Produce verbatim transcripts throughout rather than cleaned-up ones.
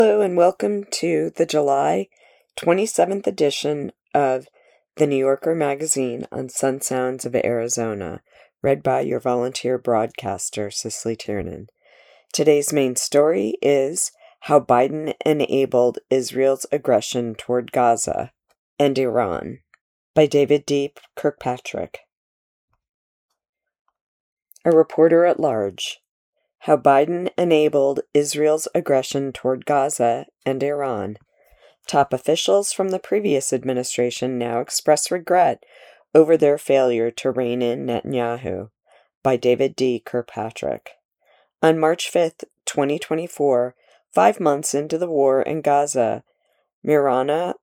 Hello and welcome to the July twenty-seventh edition of the New Yorker magazine on Sun Sounds of Arizona, read by your volunteer broadcaster, Cicely Tiernan. Today's main story is How Biden Enabled Israel's Aggression Toward Gaza and Iran, by David D. Kirkpatrick. A reporter at large. How Biden Enabled Israel's Aggression Toward Gaza and Iran. Top officials from the previous administration now express regret over their failure to rein in Netanyahu, by David D. Kirkpatrick. On March fifth, twenty twenty-four, five months into the war in Gaza, Mirana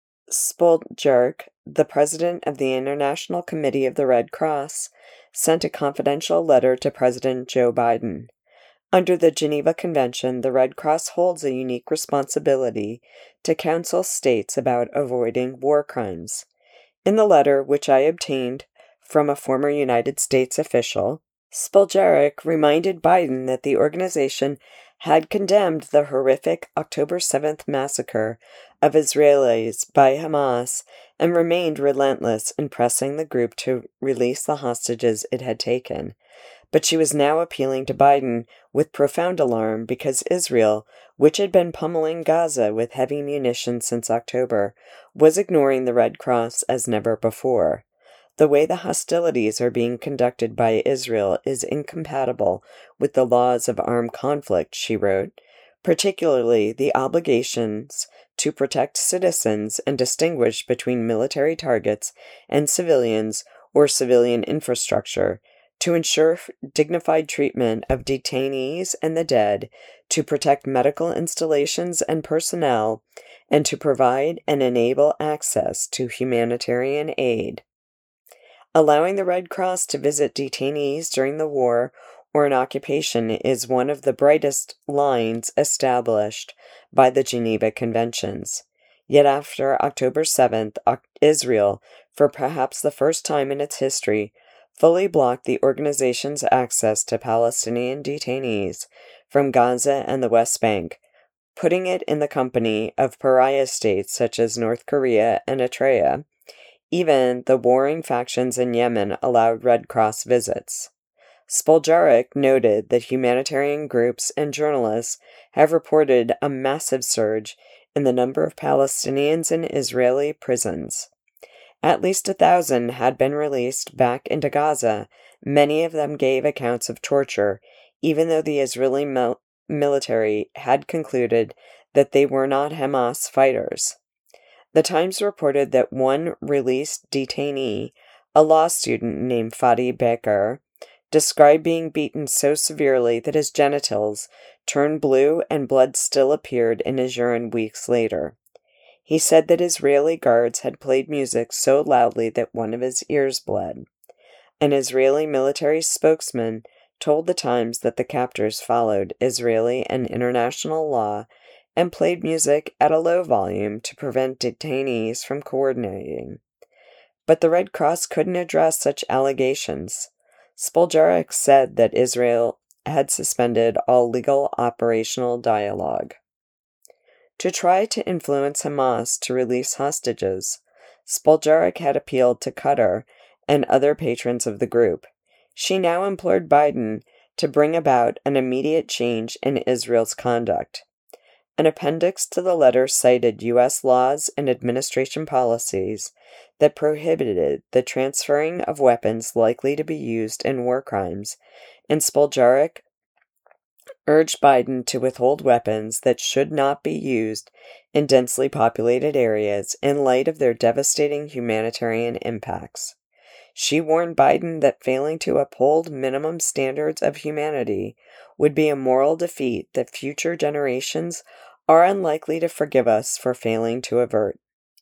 Spoljarek, the president of the International Committee of the Red Cross, sent a confidential letter to President Joe Biden. Under the Geneva Convention, the Red Cross holds a unique responsibility to counsel states about avoiding war crimes. In the letter, which I obtained from a former United States official, Spoljarek reminded Biden that the organization had condemned the horrific October seventh massacre of Israelis by Hamas and remained relentless in pressing the group to release the hostages it had taken. But she was now appealing to Biden with profound alarm because Israel, which had been pummeling Gaza with heavy munitions since October, was ignoring the Red Cross as never before. The way the hostilities are being conducted by Israel is incompatible with the laws of armed conflict, she wrote, particularly the obligations to protect citizens and distinguish between military targets and civilians or civilian infrastructure, to ensure dignified treatment of detainees and the dead, to protect medical installations and personnel, and to provide and enable access to humanitarian aid. Allowing the Red Cross to visit detainees during the war or an occupation is one of the brightest lines established by the Geneva Conventions. Yet after October seventh, Israel, for perhaps the first time in its history, fully blocked the organization's access to Palestinian detainees from Gaza and the West Bank, putting it in the company of pariah states such as North Korea and Eritrea. Even the warring factions in Yemen allowed Red Cross visits. Spoljarek noted that humanitarian groups and journalists have reported a massive surge in the number of Palestinians in Israeli prisons. At least a thousand had been released back into Gaza. Many of them gave accounts of torture, even though the Israeli mil- military had concluded that they were not Hamas fighters. The Times reported that one released detainee, a law student named Fadi Beker, described being beaten so severely that his genitals turned blue and blood still appeared in his urine weeks later. He said that Israeli guards had played music so loudly that one of his ears bled. An Israeli military spokesman told the Times that the captors followed Israeli and international law and played music at a low volume to prevent detainees from coordinating. But the Red Cross couldn't address such allegations. Spoljarek said that Israel had suspended all legal operational dialogue. To try to influence Hamas to release hostages, Spoljarek had appealed to Qatar and other patrons of the group. She now implored Biden to bring about an immediate change in Israel's conduct. An appendix to the letter cited U S laws and administration policies that prohibited the transferring of weapons likely to be used in war crimes, and Spoljarek urged Biden to withhold weapons that should not be used in densely populated areas in light of their devastating humanitarian impacts. She warned Biden that failing to uphold minimum standards of humanity would be a moral defeat that future generations are unlikely to forgive us for failing to avert.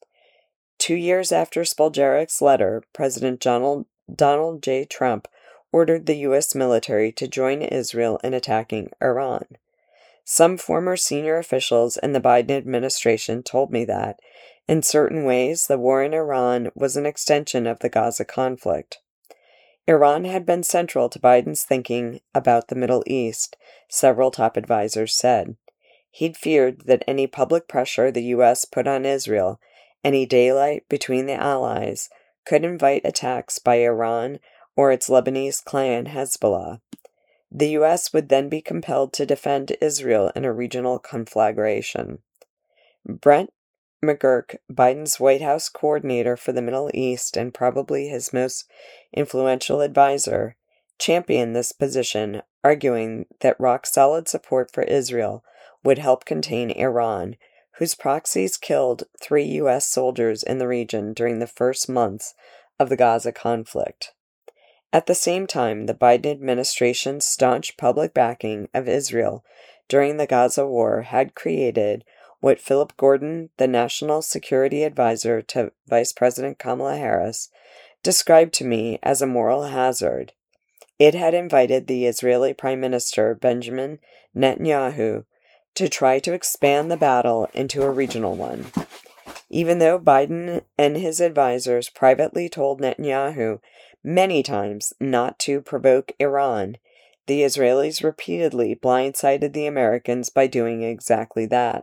Two years after Spoljarek's letter, President Donald, Donald J. Trump ordered the U S military to join Israel in attacking Iran. Some former senior officials in the Biden administration told me that, in certain ways, the war in Iran was an extension of the Gaza conflict. Iran had been central to Biden's thinking about the Middle East, several top advisors said. He'd feared that any public pressure the U S put on Israel, any daylight between the allies, could invite attacks by Iran or its Lebanese clan Hezbollah. The U S would then be compelled to defend Israel in a regional conflagration. Brent McGurk, Biden's White House coordinator for the Middle East and probably his most influential advisor, championed this position, arguing that rock-solid support for Israel would help contain Iran, whose proxies killed three U S soldiers in the region during the first months of the Gaza conflict. At the same time, the Biden administration's staunch public backing of Israel during the Gaza war had created what Philip Gordon, the National Security Advisor to Vice President Kamala Harris, described to me as a moral hazard. It had invited the Israeli Prime Minister Benjamin Netanyahu to try to expand the battle into a regional one. Even though Biden and his advisors privately told Netanyahu many times not to provoke Iran, the Israelis repeatedly blindsided the Americans by doing exactly that.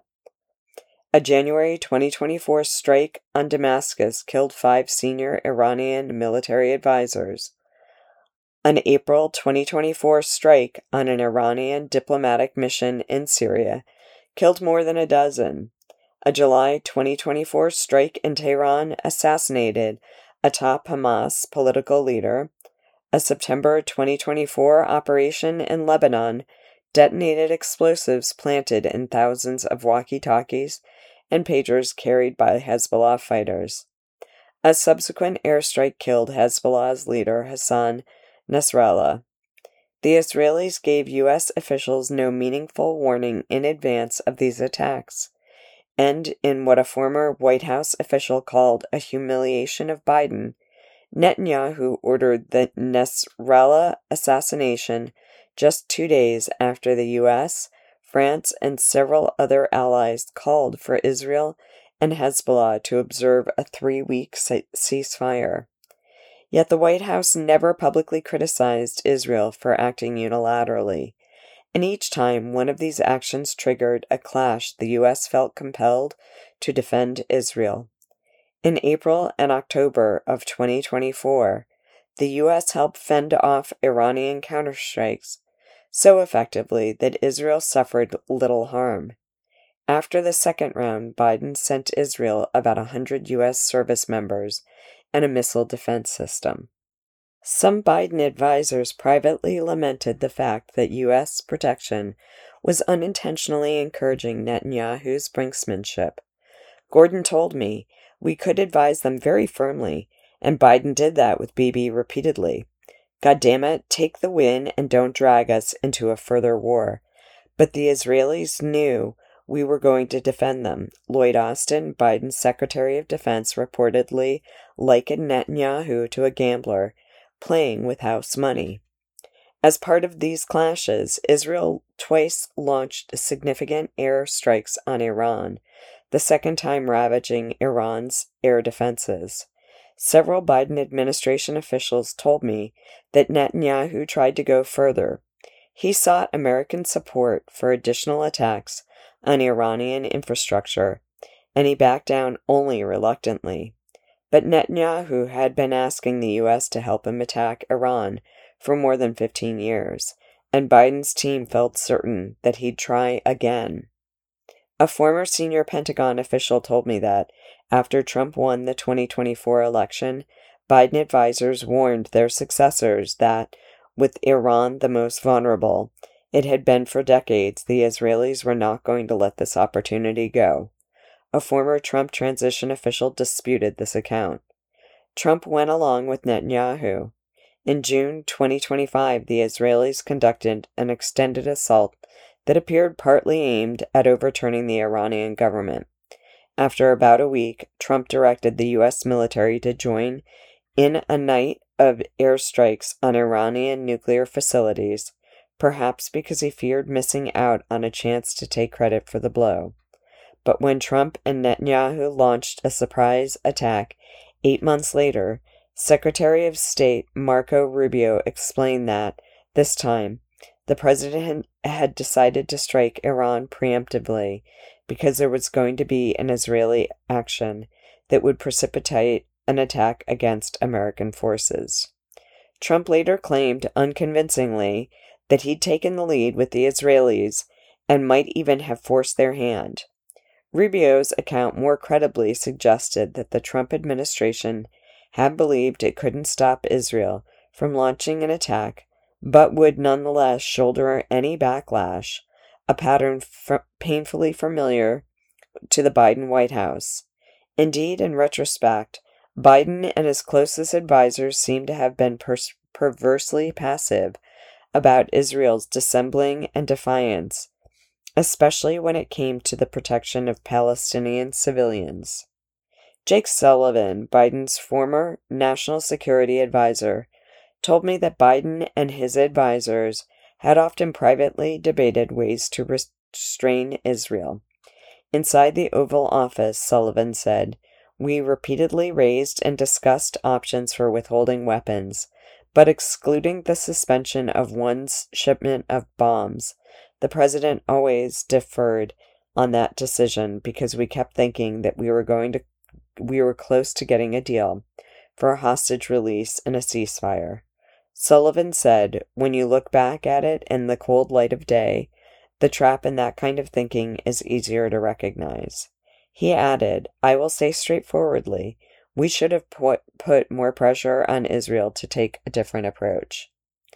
A January twenty twenty-four strike on Damascus killed five senior Iranian military advisors. An April twenty twenty-four strike on an Iranian diplomatic mission in Syria killed more than a dozen. A July twenty twenty-four strike in Tehran assassinated a top Hamas political leader. A September twenty twenty-four operation in Lebanon detonated explosives planted in thousands of walkie-talkies and pagers carried by Hezbollah fighters. A subsequent airstrike killed Hezbollah's leader Hassan Nasrallah. The Israelis gave U S officials no meaningful warning in advance of these attacks, and in what a former White House official called a humiliation of Biden, Netanyahu ordered the Nasrallah assassination just two days after the U S, France, and several other allies called for Israel and Hezbollah to observe a three-week ceasefire. Yet the White House never publicly criticized Israel for acting unilaterally, and each time one of these actions triggered a clash, the U S felt compelled to defend Israel. In April and October of twenty twenty-four, the U S helped fend off Iranian counterstrikes so effectively that Israel suffered little harm. After the second round, Biden sent Israel about one hundred U S service members and a missile defense system. Some Biden advisors privately lamented the fact that U S protection was unintentionally encouraging Netanyahu's brinksmanship. Gordon told me, "We could advise them very firmly, and Biden did that with Bibi repeatedly. God damn it, take the win and don't drag us into a further war." But the Israelis knew we were going to defend them. Lloyd Austin, Biden's Secretary of Defense, reportedly likened Netanyahu to a gambler playing with house money. As part of these clashes, Israel twice launched significant air strikes on Iran, the second time ravaging Iran's air defenses. Several Biden administration officials told me that Netanyahu tried to go further. He sought American support for additional attacks on Iranian infrastructure, and he backed down only reluctantly. But Netanyahu had been asking the U S to help him attack Iran for more than fifteen years, and Biden's team felt certain that he'd try again. A former senior Pentagon official told me that, after Trump won the twenty twenty-four election, Biden advisors warned their successors that, with Iran the most vulnerable it had been for decades, the Israelis were not going to let this opportunity go. A former Trump transition official disputed this account. Trump went along with Netanyahu. In June twenty twenty-five, the Israelis conducted an extended assault that appeared partly aimed at overturning the Iranian government. After about a week, Trump directed the U S military to join in a night of airstrikes on Iranian nuclear facilities, perhaps because he feared missing out on a chance to take credit for the blow. But when Trump and Netanyahu launched a surprise attack eight months later, Secretary of State Marco Rubio explained that, this time, the president had decided to strike Iran preemptively because there was going to be an Israeli action that would precipitate an attack against American forces. Trump later claimed unconvincingly that he'd taken the lead with the Israelis and might even have forced their hand. Rubio's account more credibly suggested that the Trump administration had believed it couldn't stop Israel from launching an attack, but would nonetheless shoulder any backlash, a pattern f- painfully familiar to the Biden White House. Indeed, in retrospect, Biden and his closest advisors seem to have been pers- perversely passive about Israel's dissembling and defiance, especially when it came to the protection of Palestinian civilians. Jake Sullivan, Biden's former national security advisor, told me that Biden and his advisors had often privately debated ways to restrain Israel. Inside the Oval Office, Sullivan said, "We repeatedly raised and discussed options for withholding weapons, but excluding the suspension of one's shipment of bombs. The president always deferred on that decision because we kept thinking that we were going to we were close to getting a deal for a hostage release and a ceasefire." Sullivan said, "When you look back at it in the cold light of day, the trap in that kind of thinking is easier to recognize." He added, "I will say straightforwardly, we should have put, put more pressure on Israel to take a different approach."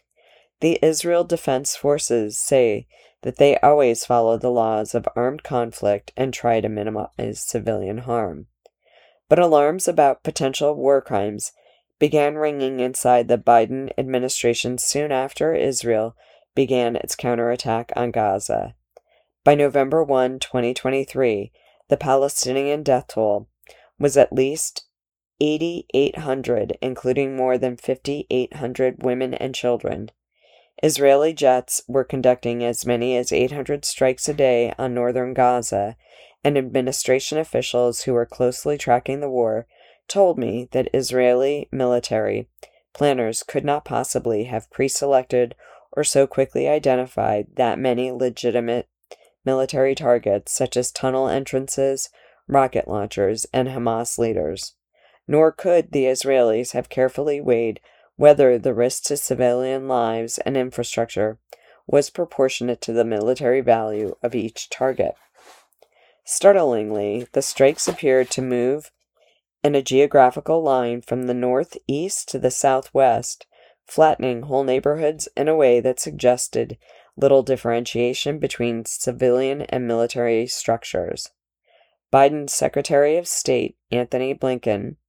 The Israel Defense Forces say that they always follow the laws of armed conflict and try to minimize civilian harm. But alarms about potential war crimes began ringing inside the Biden administration soon after Israel began its counterattack on Gaza. By November first, twenty twenty-three, the Palestinian death toll was at least eight thousand eight hundred, including more than five thousand eight hundred women and children. Israeli jets were conducting as many as eight hundred strikes a day on northern Gaza, and administration officials who were closely tracking the war told me that Israeli military planners could not possibly have pre-selected or so quickly identified that many legitimate military targets such as tunnel entrances, rocket launchers, and Hamas leaders. Nor could the Israelis have carefully weighed whether the risk to civilian lives and infrastructure was proportionate to the military value of each target. Startlingly, the strikes appeared to move in a geographical line from the northeast to the southwest, flattening whole neighborhoods in a way that suggested little differentiation between civilian and military structures. Biden's Secretary of State, Anthony Blinken,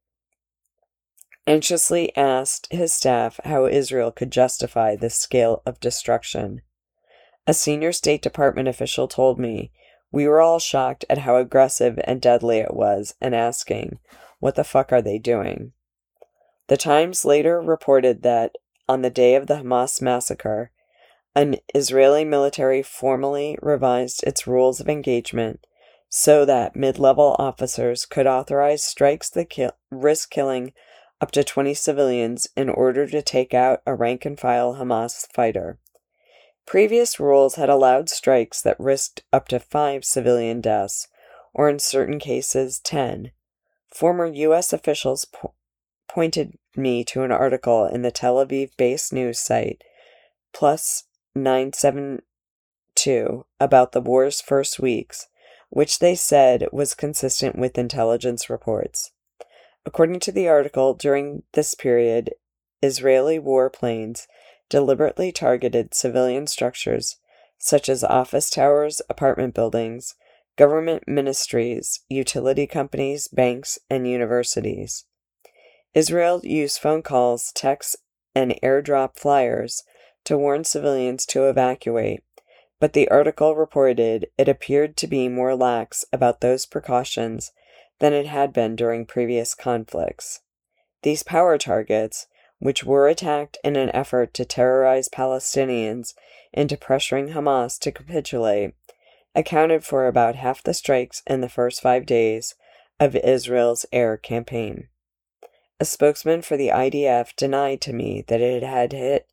anxiously asked his staff how Israel could justify this scale of destruction. A senior State Department official told me, "We were all shocked at how aggressive and deadly it was and asking, what the fuck are they doing?" The Times later reported that, on the day of the Hamas massacre, an Israeli military formally revised its rules of engagement so that mid-level officers could authorize strikes that kill, risk killing up to twenty civilians in order to take out a rank-and-file Hamas fighter. Previous rules had allowed strikes that risked up to five civilian deaths, or in certain cases, ten. Former U S officials po- pointed me to an article in the Tel Aviv-based news site Plus nine seven two about the war's first weeks, which they said was consistent with intelligence reports. According to the article, during this period, Israeli warplanes deliberately targeted civilian structures such as office towers, apartment buildings, government ministries, utility companies, banks, and universities. Israel used phone calls, texts, and airdrop flyers to warn civilians to evacuate, but the article reported it appeared to be more lax about those precautions than it had been during previous conflicts. These power targets, which were attacked in an effort to terrorize Palestinians into pressuring Hamas to capitulate, accounted for about half the strikes in the first five days of Israel's air campaign. A spokesman for the I D F denied to me that it had hit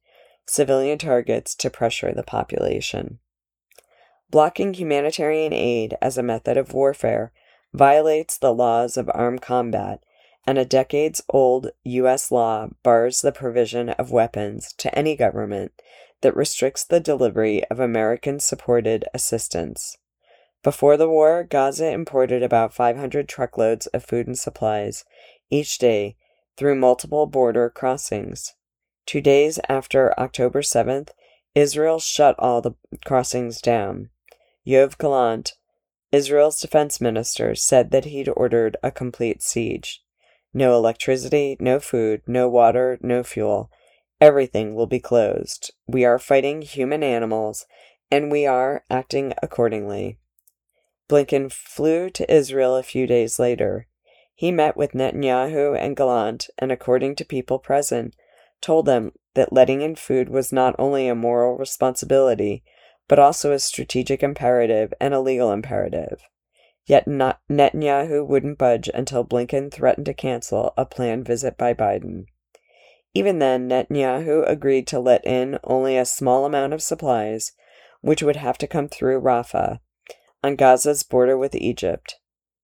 civilian targets to pressure the population. Blocking humanitarian aid as a method of warfare violates the laws of armed combat, and a decades-old U S law bars the provision of weapons to any government that restricts the delivery of American-supported assistance. Before the war, Gaza imported about five hundred truckloads of food and supplies each day through multiple border crossings. Two days after October seventh, Israel shut all the crossings down. Yoav Gallant, Israel's defense minister, said that he'd ordered a complete siege. No electricity, no food, no water, no fuel. Everything will be closed. We are fighting human animals, and we are acting accordingly. Blinken flew to Israel a few days later. He met with Netanyahu and Gallant, and according to people present, told them that letting in food was not only a moral responsibility, but also a strategic imperative and a legal imperative. Yet not Netanyahu wouldn't budge until Blinken threatened to cancel a planned visit by Biden. Even then, Netanyahu agreed to let in only a small amount of supplies, which would have to come through Rafah, on Gaza's border with Egypt.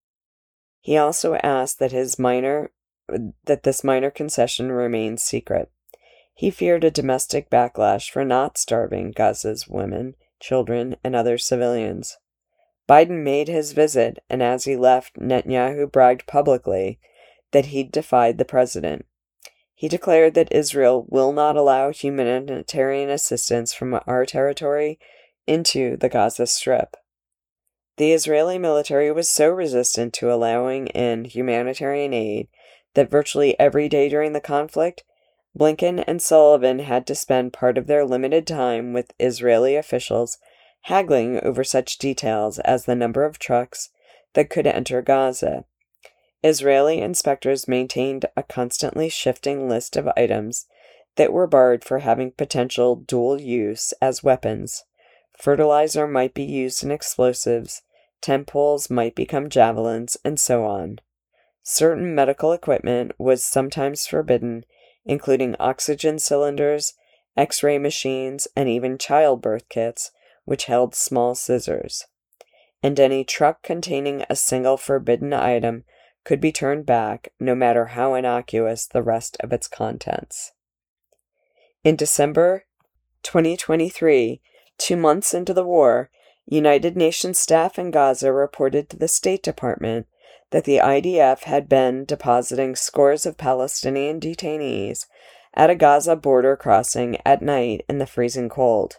He also asked that his minor that this minor concession remain secret. He feared a domestic backlash for not starving Gaza's women, children, and other civilians. Biden made his visit, and as he left, Netanyahu bragged publicly that he'd defied the president. He declared that Israel will not allow humanitarian assistance from our territory into the Gaza Strip. The Israeli military was so resistant to allowing in humanitarian aid that virtually every day during the conflict, Blinken and Sullivan had to spend part of their limited time with Israeli officials haggling over such details as the number of trucks that could enter Gaza. Israeli inspectors maintained a constantly shifting list of items that were barred for having potential dual use as weapons. Fertilizer might be used in explosives, tent poles might become javelins, and so on. Certain medical equipment was sometimes forbidden, including oxygen cylinders, X-ray machines, and even childbirth kits, which held small scissors. And any truck containing a single forbidden item could be turned back, no matter how innocuous the rest of its contents. In December twenty twenty-three, two months into the war, United Nations staff in Gaza reported to the State Department that the I D F had been depositing scores of Palestinian detainees at a Gaza border crossing at night in the freezing cold.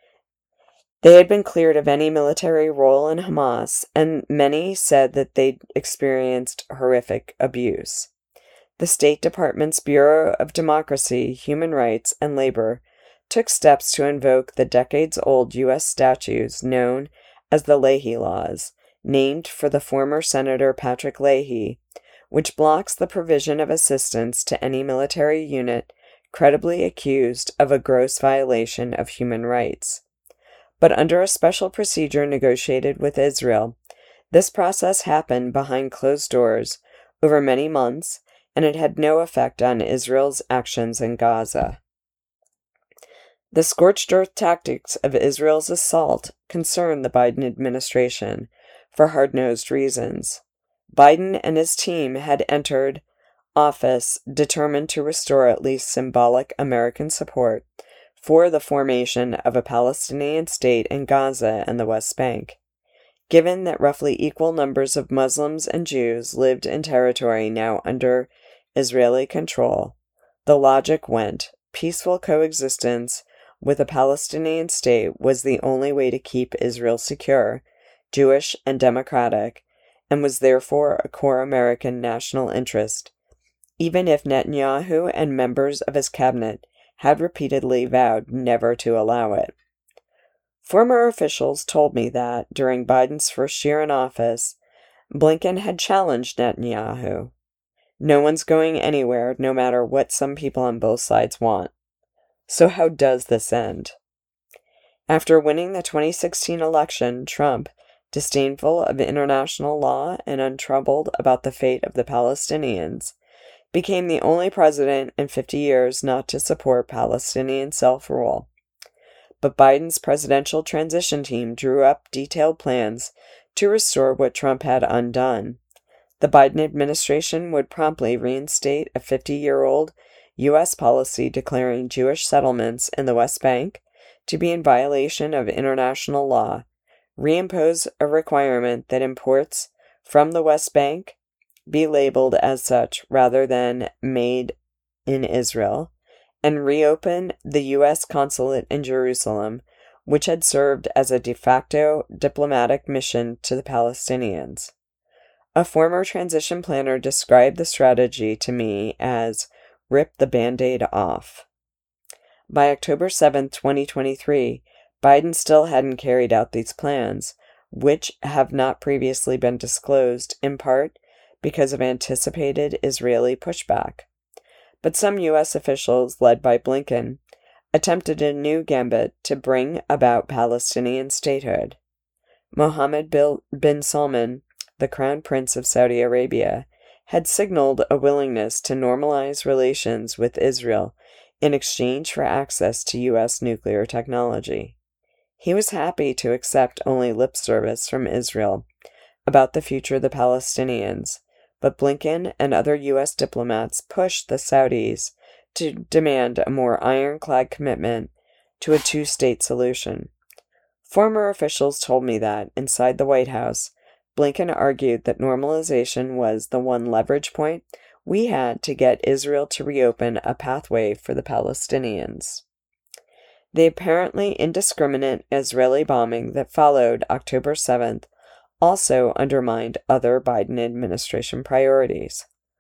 They had been cleared of any military role in Hamas, and many said that they'd experienced horrific abuse. The State Department's Bureau of Democracy, Human Rights, and Labor took steps to invoke the decades-old U S statutes known as the Leahy Laws, named for the former Senator Patrick Leahy, which blocks the provision of assistance to any military unit credibly accused of a gross violation of human rights. But under a special procedure negotiated with Israel, this process happened behind closed doors over many months, and it had no effect on Israel's actions in Gaza. The scorched earth tactics of Israel's assault concerned the Biden administration for hard-nosed reasons. Biden and his team had entered office determined to restore at least symbolic American support for the formation of a Palestinian state in Gaza and the West Bank. Given that roughly equal numbers of Muslims and Jews lived in territory now under Israeli control, the logic went peaceful coexistence with a Palestinian state was the only way to keep Israel secure, Jewish, and democratic, and was therefore a core American national interest, even if Netanyahu and members of his cabinet had repeatedly vowed never to allow it. Former officials told me that, during Biden's first year in office, Blinken had challenged Netanyahu. No one's going anywhere, no matter what some people on both sides want. So how does this end? After winning the twenty sixteen election, Trump, disdainful of international law and untroubled about the fate of the Palestinians, became the only president in fifty years not to support Palestinian self-rule. But Biden's presidential transition team drew up detailed plans to restore what Trump had undone. The Biden administration would promptly reinstate a fifty-year-old U S policy declaring Jewish settlements in the West Bank to be in violation of international law, reimpose a requirement that imports from the West Bank be labeled as such rather than made in Israel, and reopen the U S consulate in Jerusalem, which had served as a de facto diplomatic mission to the Palestinians. A former transition planner described the strategy to me as rip the Band-Aid off. By October seventh, twenty twenty-three, Biden still hadn't carried out these plans, which have not previously been disclosed, in part because of anticipated Israeli pushback. But some U S officials, led by Blinken, attempted a new gambit to bring about Palestinian statehood. Mohammed bin Salman, the Crown Prince of Saudi Arabia, had signaled a willingness to normalize relations with Israel in exchange for access to U S nuclear technology. He was happy to accept only lip service from Israel about the future of the Palestinians, but Blinken and other U S diplomats pushed the Saudis to demand a more ironclad commitment to a two-state solution. Former officials told me that, inside the White House, Blinken argued that normalization was the one leverage point we had to get Israel to reopen a pathway for the Palestinians. The apparently indiscriminate Israeli bombing that followed October seventh also undermined other Biden administration priorities.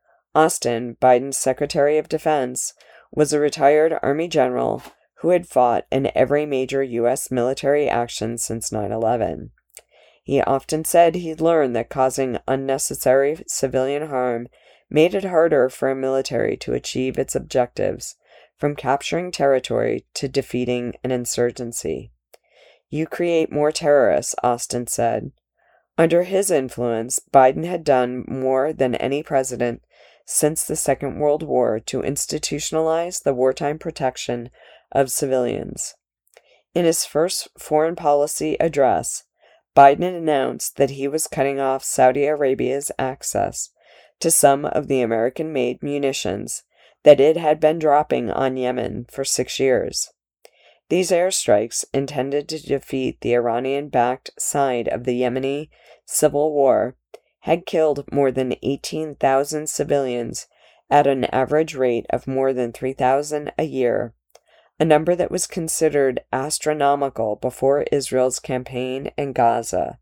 Austin, Biden's Secretary of Defense, was a retired Army general who had fought in every major U S military action since nine eleven. He often said he'd learned that causing unnecessary civilian harm made it harder for a military to achieve its objectives, from capturing territory to defeating an insurgency. You create more terrorists, Austin said. Under his influence, Biden had done more than any president since the Second World War to institutionalize the wartime protection of civilians. In his first foreign policy address, Biden announced that he was cutting off Saudi Arabia's access to some of the American-made munitions that it had been dropping on Yemen for six years. These airstrikes, intended to defeat the Iranian-backed side of the Yemeni civil war, had killed more than eighteen thousand civilians at an average rate of more than three thousand a year, a number that was considered astronomical before Israel's campaign in Gaza.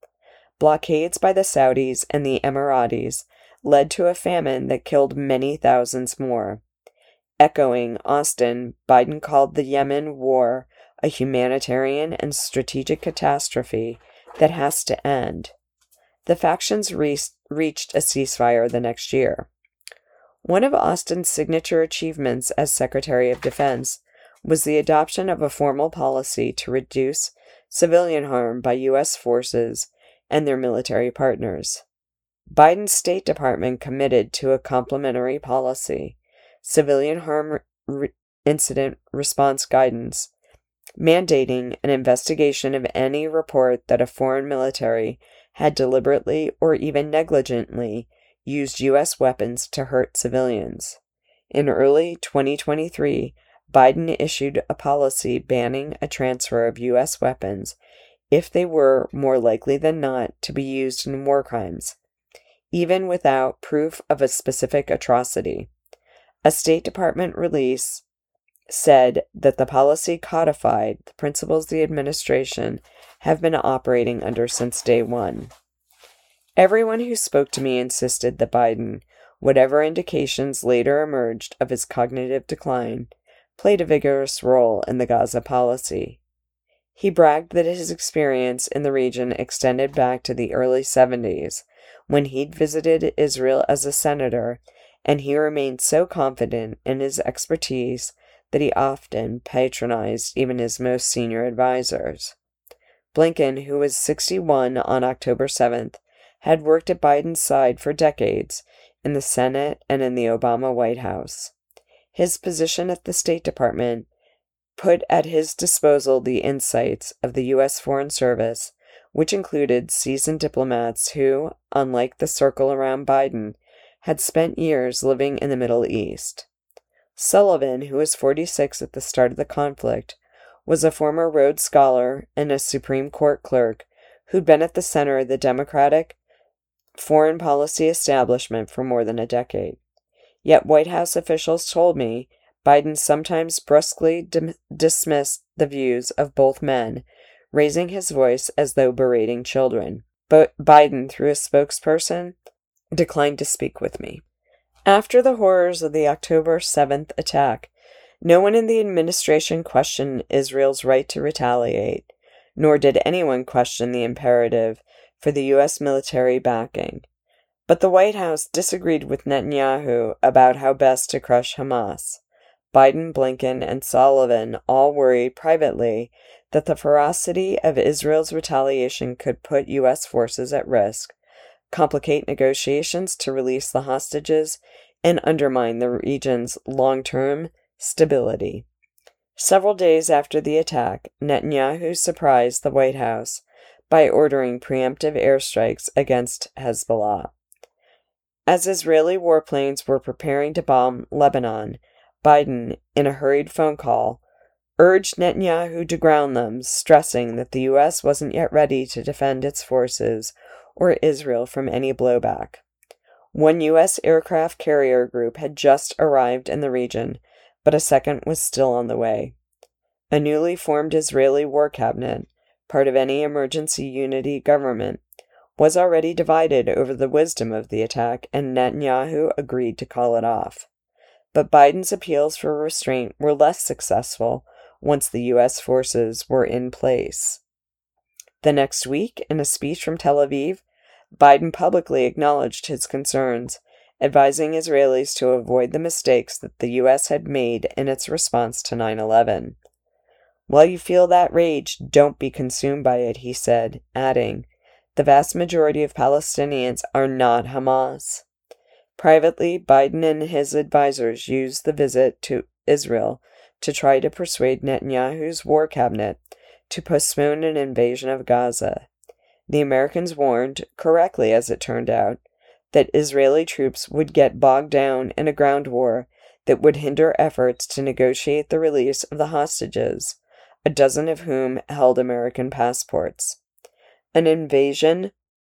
Blockades by the Saudis and the Emiratis led to a famine that killed many thousands more. Echoing Austin, Biden called the Yemen war a humanitarian and strategic catastrophe that has to end. The factions re- reached a ceasefire the next year. One of Austin's signature achievements as Secretary of Defense was the adoption of a formal policy to reduce civilian harm by U S forces and their military partners. Biden's State Department committed to a complementary policy, Civilian Harm Re- Incident Response Guidance, mandating an investigation of any report that a foreign military had deliberately or even negligently used U S weapons to hurt civilians. In early twenty twenty-three, Biden issued a policy banning a transfer of U S weapons if they were more likely than not to be used in war crimes, even without proof of a specific atrocity. A State Department release said that the policy codified the principles the administration have been operating under since day one. Everyone who spoke to me insisted that Biden, whatever indications later emerged of his cognitive decline, played a vigorous role in the Gaza policy. He bragged that his experience in the region extended back to the early seventies, when he'd visited Israel as a senator, and he remained so confident in his expertise that he often patronized even his most senior advisors. Blinken, who was sixty-one on October seventh, had worked at Biden's side for decades, in the Senate and in the Obama White House. His position at the State Department put at his disposal the insights of the U S Foreign Service, which included seasoned diplomats who, unlike the circle around Biden, had spent years living in the Middle East. Sullivan, who was forty-six at the start of the conflict, was a former Rhodes Scholar and a Supreme Court clerk who'd been at the center of the Democratic foreign policy establishment for more than a decade. Yet White House officials told me Biden sometimes brusquely dim- dismissed the views of both men, raising his voice as though berating children. But Biden, through a spokesperson, declined to speak with me. After the horrors of the October seventh attack, no one in the administration questioned Israel's right to retaliate, nor did anyone question the imperative for the U S military backing. But the White House disagreed with Netanyahu about how best to crush Hamas. Biden, Blinken, and Sullivan all worried privately that the ferocity of Israel's retaliation could put U S forces at risk, complicate negotiations to release the hostages, and undermine the region's long-term stability. Several days after the attack, Netanyahu surprised the White House by ordering preemptive airstrikes against Hezbollah. As Israeli warplanes were preparing to bomb Lebanon, Biden, in a hurried phone call, urged Netanyahu to ground them, stressing that the U S wasn't yet ready to defend its forces or Israel from any blowback. One U S aircraft carrier group had just arrived in the region, but a second was still on the way. A newly formed Israeli war cabinet, part of any emergency unity government, was already divided over the wisdom of the attack, and Netanyahu agreed to call it off. But Biden's appeals for restraint were less successful once the U S forces were in place. The next week, in a speech from Tel Aviv, Biden publicly acknowledged his concerns, advising Israelis to avoid the mistakes that the U S had made in its response to nine eleven. While you feel that rage, don't be consumed by it, he said, adding, the vast majority of Palestinians are not Hamas. Privately, Biden and his advisors used the visit to Israel to try to persuade Netanyahu's war cabinet to postpone an invasion of Gaza. The Americans warned, correctly as it turned out, that Israeli troops would get bogged down in a ground war that would hinder efforts to negotiate the release of the hostages, a dozen of whom held American passports. An invasion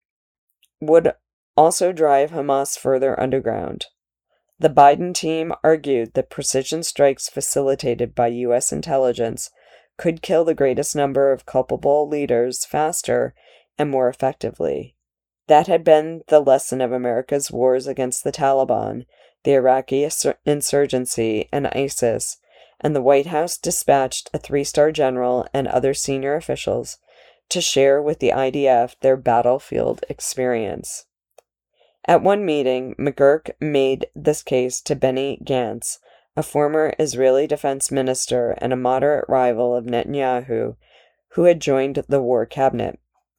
would also drive Hamas further underground. The Biden team argued that precision strikes facilitated by U S intelligence could kill the greatest number of culpable leaders faster and more effectively. That had been the lesson of America's wars against the Taliban, the Iraqi insurgency, and ISIS, and the White House dispatched a three-star general and other senior officials to share with the I D F their battlefield experience. At one meeting, McGurk made this case to Benny Gantz, a former Israeli defense minister and a moderate rival of Netanyahu, who had joined the war cabinet.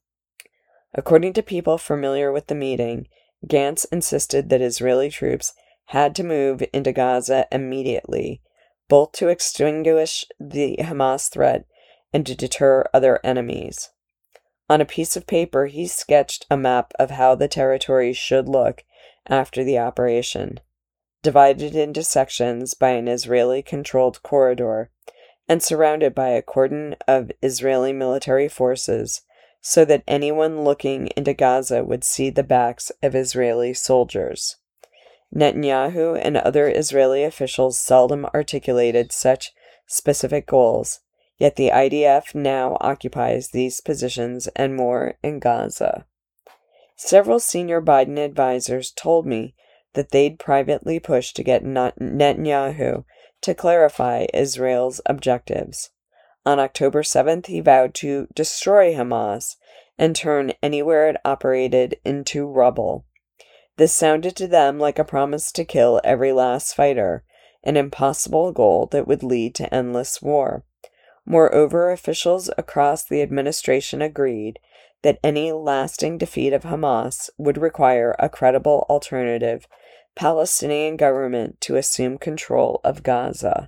According to people familiar with the meeting, Gantz insisted that Israeli troops had to move into Gaza immediately, both to extinguish the Hamas threat and to deter other enemies. On a piece of paper, he sketched a map of how the territory should look after the operation, divided into sections by an Israeli-controlled corridor and surrounded by a cordon of Israeli military forces so that anyone looking into Gaza would see the backs of Israeli soldiers. Netanyahu and other Israeli officials seldom articulated such specific goals, yet the I D F now occupies these positions and more in Gaza. Several senior Biden advisors told me that they'd privately pushed to get Netanyahu to clarify Israel's objectives. On October seventh, he vowed to destroy Hamas and turn anywhere it operated into rubble. This sounded to them like a promise to kill every last fighter, an impossible goal that would lead to endless war. Moreover, officials across the administration agreed that any lasting defeat of Hamas would require a credible alternative Palestinian government to assume control of Gaza.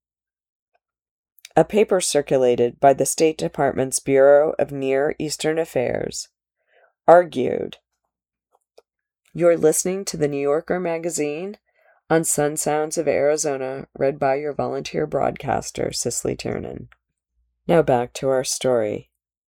A paper circulated by the State Department's Bureau of Near Eastern Affairs argued, "You're listening to the New Yorker magazine on Sun Sounds of Arizona, read by your volunteer broadcaster, Cicely Tiernan." Now back to our story.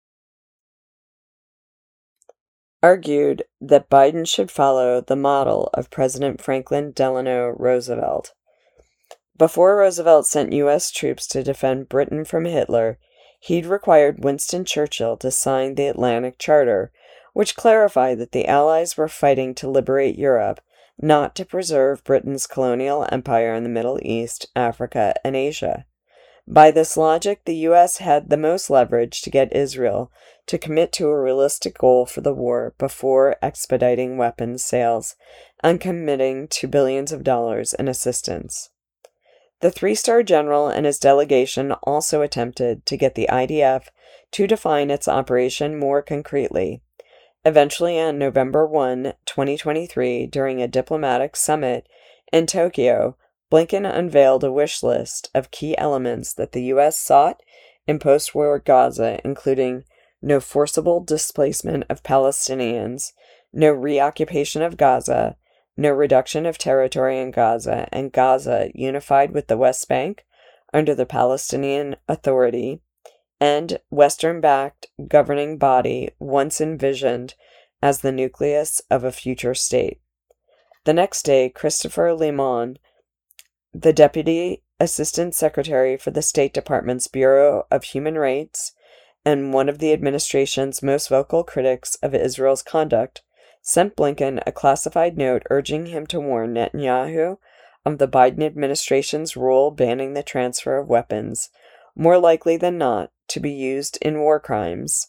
Argued that Biden should follow the model of President Franklin Delano Roosevelt. Before Roosevelt sent U S troops to defend Britain from Hitler, he'd required Winston Churchill to sign the Atlantic Charter, which clarified that the Allies were fighting to liberate Europe, not to preserve Britain's colonial empire in the Middle East, Africa, and Asia. By this logic, the U S had the most leverage to get Israel to commit to a realistic goal for the war before expediting weapons sales and committing to billions of dollars in assistance. The three-star general and his delegation also attempted to get the I D F to define its operation more concretely. Eventually, on November first, twenty twenty-three, during a diplomatic summit in Tokyo, Blinken unveiled a wish list of key elements that the U S sought in post-war Gaza, including no forcible displacement of Palestinians, no reoccupation of Gaza, no reduction of territory in Gaza, and Gaza unified with the West Bank under the Palestinian Authority, and Western-backed governing body once envisioned as the nucleus of a future state. The next day, Christopher Limon, the Deputy Assistant Secretary for the State Department's Bureau of Human Rights and one of the administration's most vocal critics of Israel's conduct, sent Blinken a classified note urging him to warn Netanyahu of the Biden administration's rule banning the transfer of weapons, more likely than not to be used in war crimes,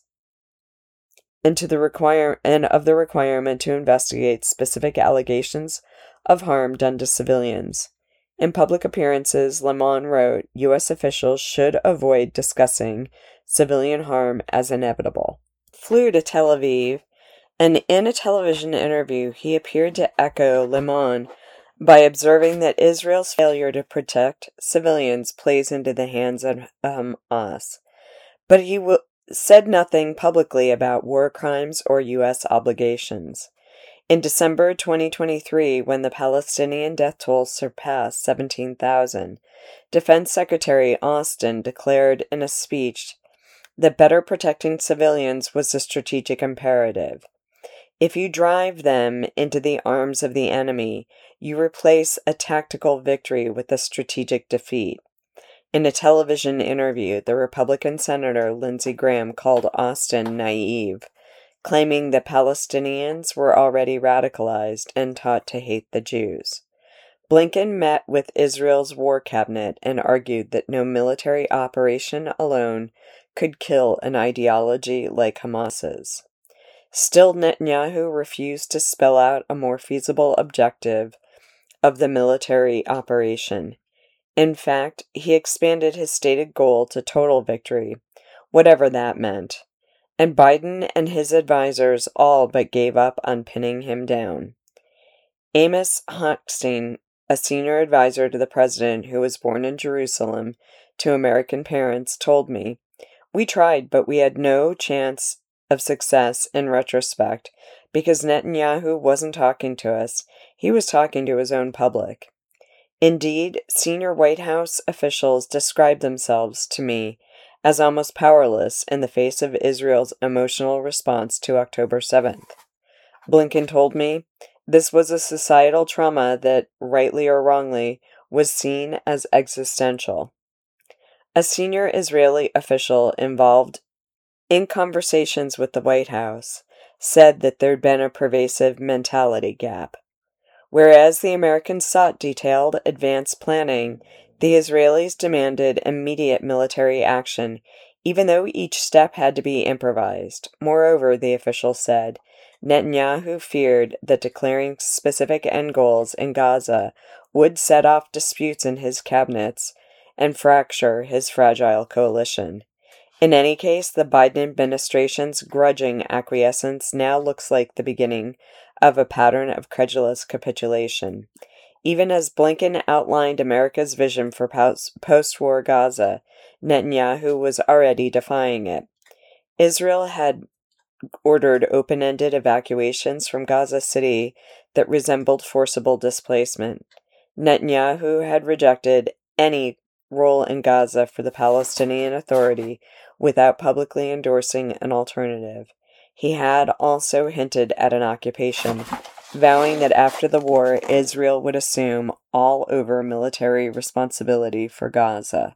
and to the require and of the requirement to investigate specific allegations of harm done to civilians. In public appearances, Limon wrote, U S officials should avoid discussing civilian harm as inevitable. Flew to Tel Aviv, and in a television interview, he appeared to echo Limon by observing that Israel's failure to protect civilians plays into the hands of Hamas. But he w- said nothing publicly about war crimes or U S obligations. In December twenty twenty-three, when the Palestinian death toll surpassed seventeen thousand, Defense Secretary Austin declared in a speech that better protecting civilians was a strategic imperative. If you drive them into the arms of the enemy, you replace a tactical victory with a strategic defeat. In a television interview, the Republican Senator Lindsey Graham called Austin naive, claiming that Palestinians were already radicalized and taught to hate the Jews. Blinken met with Israel's war cabinet and argued that no military operation alone could kill an ideology like Hamas's. Still, Netanyahu refused to spell out a more feasible objective of the military operation. In fact, he expanded his stated goal to total victory, whatever that meant. And Biden and his advisors all but gave up on pinning him down. Amos Hochstein, a senior advisor to the president who was born in Jerusalem to American parents, told me, "We tried, but we had no chance of success in retrospect because Netanyahu wasn't talking to us. He was talking to his own public." Indeed, senior White House officials described themselves to me as almost powerless in the face of Israel's emotional response to October seventh. Blinken told me this was a societal trauma that, rightly or wrongly, was seen as existential. A senior Israeli official involved in conversations with the White House said that there'd been a pervasive mentality gap. Whereas the Americans sought detailed, advanced planning, the Israelis demanded immediate military action, even though each step had to be improvised. Moreover, the official said, Netanyahu feared that declaring specific end goals in Gaza would set off disputes in his cabinets and fracture his fragile coalition. In any case, the Biden administration's grudging acquiescence now looks like the beginning of a pattern of credulous capitulation. Even as Blinken outlined America's vision for post-war Gaza, Netanyahu was already defying it. Israel had ordered open-ended evacuations from Gaza City that resembled forcible displacement. Netanyahu had rejected any role in Gaza for the Palestinian Authority without publicly endorsing an alternative. He had also hinted at an occupation, vowing that after the war, Israel would assume all-over military responsibility for Gaza.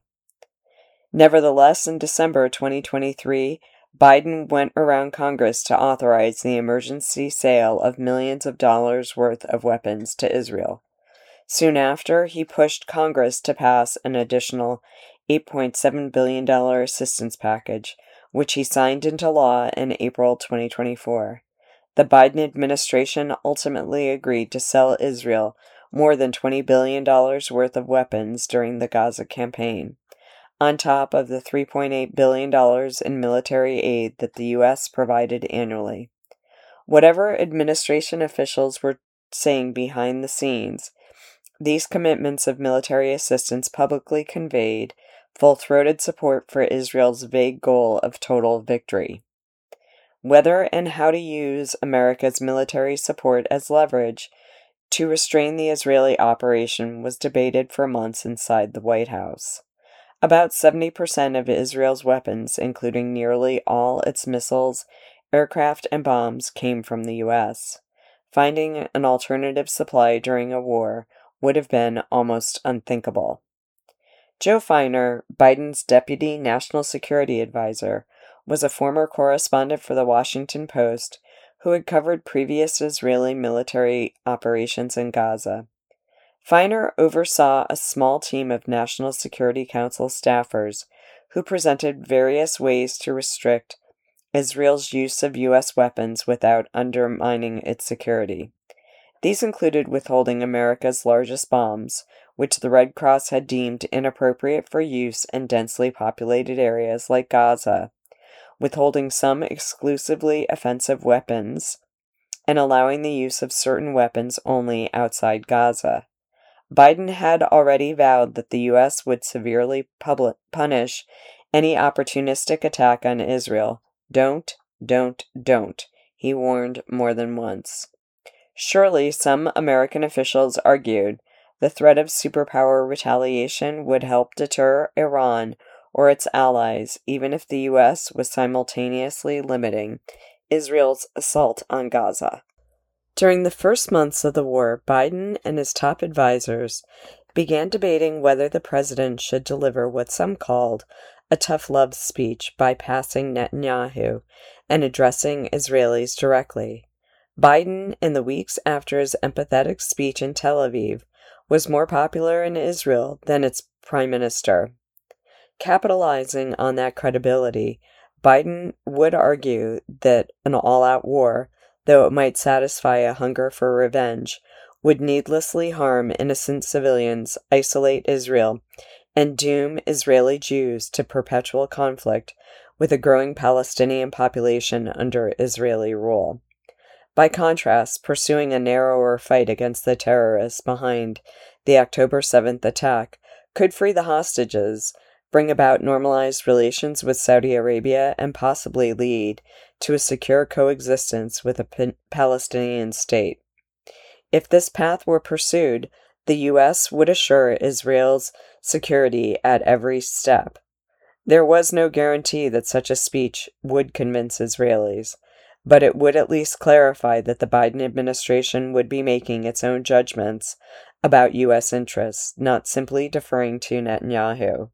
Nevertheless, in December twenty twenty-three, Biden went around Congress to authorize the emergency sale of millions of dollars worth of weapons to Israel. Soon after, he pushed Congress to pass an additional eight point seven billion dollars assistance package, which he signed into law in April twenty twenty-four. The Biden administration ultimately agreed to sell Israel more than twenty billion dollars worth of weapons during the Gaza campaign, on top of the three point eight billion dollars in military aid that the U S provided annually. Whatever administration officials were saying behind the scenes, these commitments of military assistance publicly conveyed full-throated support for Israel's vague goal of total victory. Whether and how to use America's military support as leverage to restrain the Israeli operation was debated for months inside the White House. About seventy percent of Israel's weapons, including nearly all its missiles, aircraft, and bombs, came from the U S. Finding an alternative supply during a war would have been almost unthinkable. Joe Feiner, Biden's deputy national security advisor, was a former correspondent for the Washington Post who had covered previous Israeli military operations in Gaza. Feiner oversaw a small team of National Security Council staffers who presented various ways to restrict Israel's use of U S weapons without undermining its security. These included withholding America's largest bombs, which the Red Cross had deemed inappropriate for use in densely populated areas like Gaza, withholding some exclusively offensive weapons, and allowing the use of certain weapons only outside Gaza. Biden had already vowed that the U S would severely public- punish any opportunistic attack on Israel. Don't, don't, don't, he warned more than once. Surely, some American officials argued, the threat of superpower retaliation would help deter Iran or its allies, even if the U S was simultaneously limiting Israel's assault on Gaza. During the first months of the war, Biden and his top advisors began debating whether the president should deliver what some called a tough love speech bypassing Netanyahu and addressing Israelis directly. Biden, in the weeks after his empathetic speech in Tel Aviv, was more popular in Israel than its prime minister. Capitalizing on that credibility, Biden would argue that an all-out war, though it might satisfy a hunger for revenge, would needlessly harm innocent civilians, isolate Israel, and doom Israeli Jews to perpetual conflict with a growing Palestinian population under Israeli rule. By contrast, pursuing a narrower fight against the terrorists behind the October seventh attack could free the hostages, bring about normalized relations with Saudi Arabia, and possibly lead to a secure coexistence with a P- Palestinian state. If this path were pursued, the U S would assure Israel's security at every step. There was no guarantee that such a speech would convince Israelis, but it would at least clarify that the Biden administration would be making its own judgments about U S interests, not simply deferring to Netanyahu.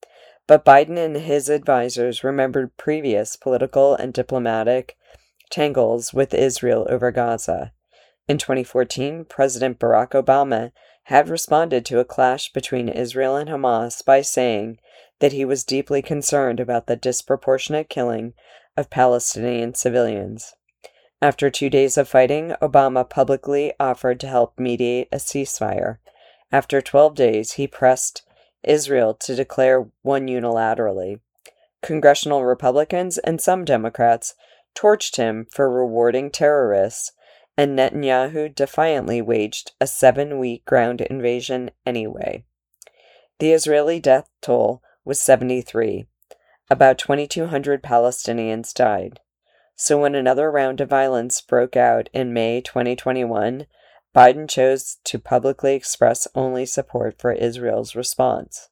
But Biden and his advisors remembered previous political and diplomatic tangles with Israel over Gaza. In twenty fourteen, President Barack Obama had responded to a clash between Israel and Hamas by saying that he was deeply concerned about the disproportionate killing of Palestinian civilians. After two days of fighting, Obama publicly offered to help mediate a ceasefire. After twelve days, he pressed Israel to declare one unilaterally. Congressional Republicans and some Democrats torched him for rewarding terrorists and Netanyahu defiantly waged a seven-week ground invasion anyway. The Israeli death toll was seventy-three. About twenty-two hundred Palestinians died. So when another round of violence broke out in May twenty twenty-one, Biden chose to publicly express only support for Israel's response.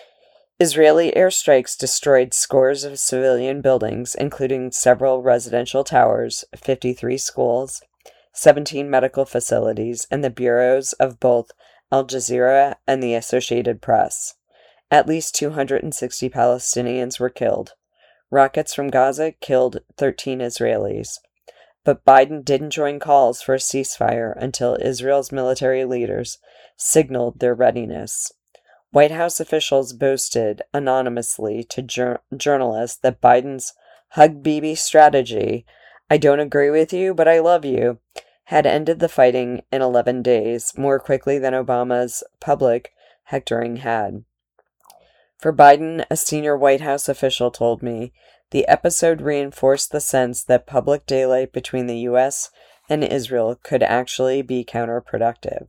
Israeli airstrikes destroyed scores of civilian buildings, including several residential towers, fifty-three schools, seventeen medical facilities, and the bureaus of both Al Jazeera and the Associated Press. At least two hundred sixty Palestinians were killed. Rockets from Gaza killed thirteen Israelis. But Biden didn't join calls for a ceasefire until Israel's military leaders signaled their readiness. White House officials boasted anonymously to jur- journalists that Biden's Hug Bibi strategy, "I don't agree with you, but I love you," had ended the fighting in eleven days, more quickly than Obama's public hectoring had. For Biden, a senior White House official told me, the episode reinforced the sense that public daylight between the U S and Israel could actually be counterproductive.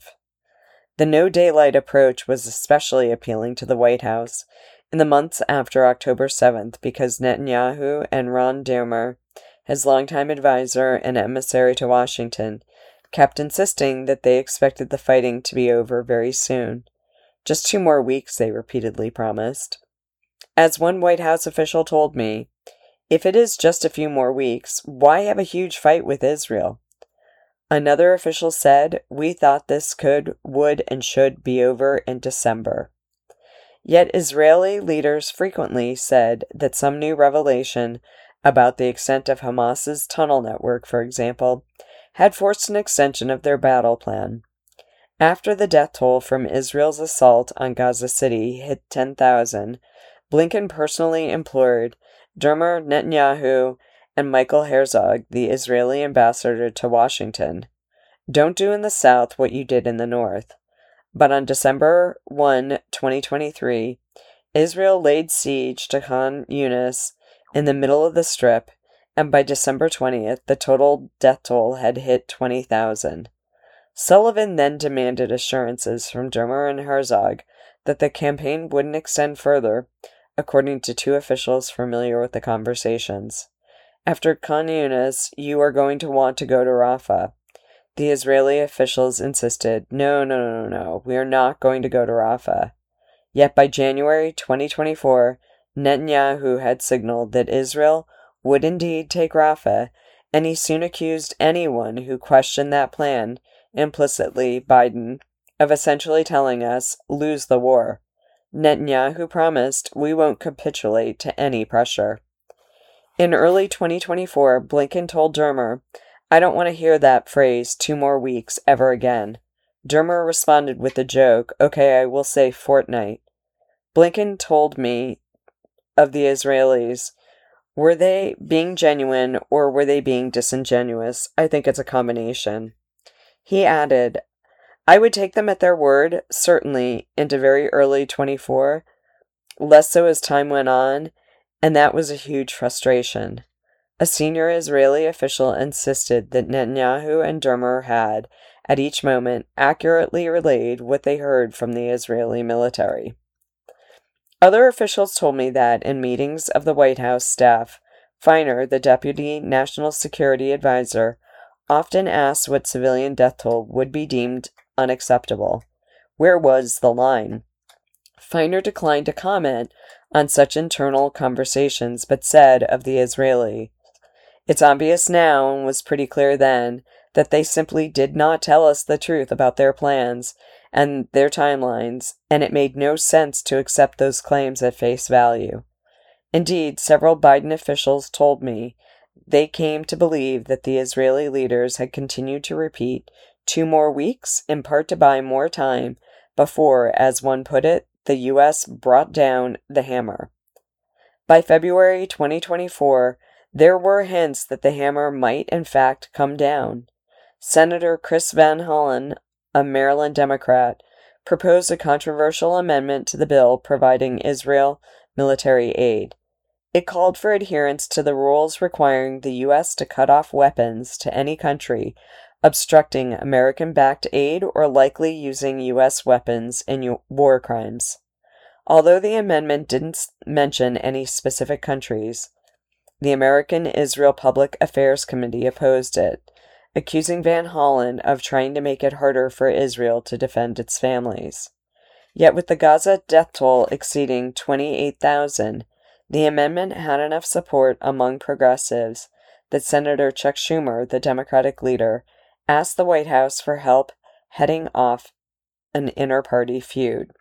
The no-daylight approach was especially appealing to the White House in the months after October seventh because Netanyahu and Ron Dermer, his longtime advisor and emissary to Washington, kept insisting that they expected the fighting to be over very soon. Just two more weeks, they repeatedly promised. As one White House official told me, if it is just a few more weeks, why have a huge fight with Israel? Another official said, we thought this could, would, and should be over in December. Yet Israeli leaders frequently said that some new revelation about the extent of Hamas's tunnel network, for example, had forced an extension of their battle plan. After the death toll from Israel's assault on Gaza City hit ten thousand, Blinken personally implored Dermer, Netanyahu, and Michael Herzog, the Israeli ambassador to Washington, don't do in the South what you did in the North. But on December first, twenty twenty-three, Israel laid siege to Khan Yunis in the middle of the Strip, and by December twentieth, the total death toll had hit twenty thousand. Sullivan then demanded assurances from Dermer and Herzog that the campaign wouldn't extend further, according to two officials familiar with the conversations. After Khan Yunis, you are going to want to go to Rafah. The Israeli officials insisted, no, no, no, no, no, we are not going to go to Rafah. Yet by January twenty twenty-four, Netanyahu had signaled that Israel would indeed take Rafah, and he soon accused anyone who questioned that plan, implicitly Biden, of essentially telling us, lose the war. Netanyahu promised, we won't capitulate to any pressure. In early twenty twenty-four, Blinken told Dermer, I don't want to hear that phrase, two more weeks, ever again. Dermer responded with a joke, okay, I will say fortnight. Blinken told me of the Israelis, were they being genuine or were they being disingenuous? I think it's a combination. He added, I would take them at their word, certainly, into very early twenty-four, less so as time went on, and that was a huge frustration. A senior Israeli official insisted that Netanyahu and Dermer had, at each moment, accurately relayed what they heard from the Israeli military. Other officials told me that, in meetings of the White House staff, Feiner, the Deputy National Security Advisor, often asked what civilian death toll would be deemed unacceptable. Where was the line? Feiner declined to comment on such internal conversations, but said of the Israeli, it's obvious now, and was pretty clear then, that they simply did not tell us the truth about their plans and their timelines, and it made no sense to accept those claims at face value. Indeed, several Biden officials told me they came to believe that the Israeli leaders had continued to repeat two more weeks, in part to buy more time, before, as one put it, the U S brought down the hammer. By February twenty twenty-four, there were hints that the hammer might in fact come down. Senator Chris Van Hollen, a Maryland Democrat, proposed a controversial amendment to the bill providing Israel military aid. It called for adherence to the rules requiring the U S to cut off weapons to any country obstructing American-backed aid, or likely using U S weapons in war crimes. Although the amendment didn't mention any specific countries, the American Israel Public Affairs Committee opposed it, accusing Van Hollen of trying to make it harder for Israel to defend its families. Yet with the Gaza death toll exceeding twenty-eight thousand, the amendment had enough support among progressives that Senator Chuck Schumer, the Democratic leader, asked the White House for help heading off an inter-party feud.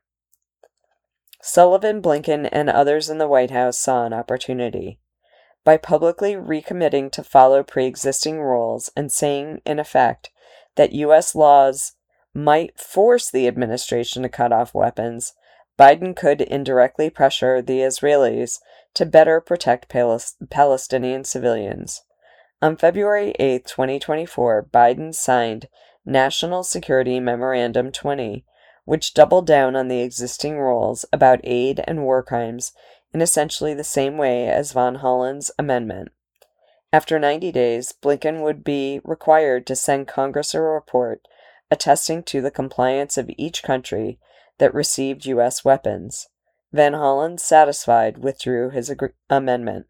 Sullivan, Blinken, and others in the White House saw an opportunity. By publicly recommitting to follow pre-existing rules and saying, in effect, that U S laws might force the administration to cut off weapons, Biden could indirectly pressure the Israelis to better protect Pal- Palestinian civilians. On February eighth, twenty twenty-four, Biden signed National Security Memorandum twenty, which doubled down on the existing rules about aid and war crimes in essentially the same way as Van Hollen's amendment. After ninety days, Blinken would be required to send Congress a report attesting to the compliance of each country that received U S weapons. Van Hollen, satisfied, withdrew his ag- amendment.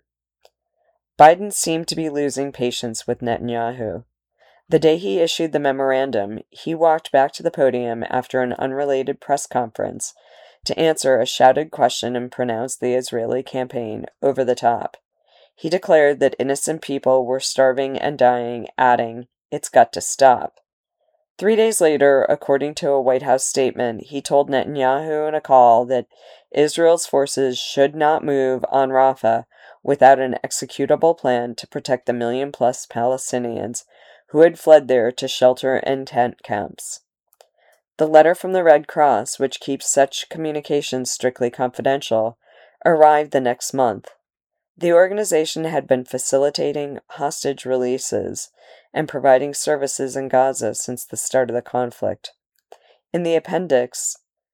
Biden seemed to be losing patience with Netanyahu. The day he issued the memorandum, he walked back to the podium after an unrelated press conference to answer a shouted question and pronounce the Israeli campaign over the top. He declared that innocent people were starving and dying, adding, "It's got to stop." Three days later, according to a White House statement, he told Netanyahu in a call that Israel's forces should not move on Rafah without an executable plan to protect the million-plus Palestinians who had fled there to shelter in tent camps. The letter from the Red Cross, which keeps such communications strictly confidential, arrived the next month. The organization had been facilitating hostage releases and providing services in Gaza since the start of the conflict. In the appendix,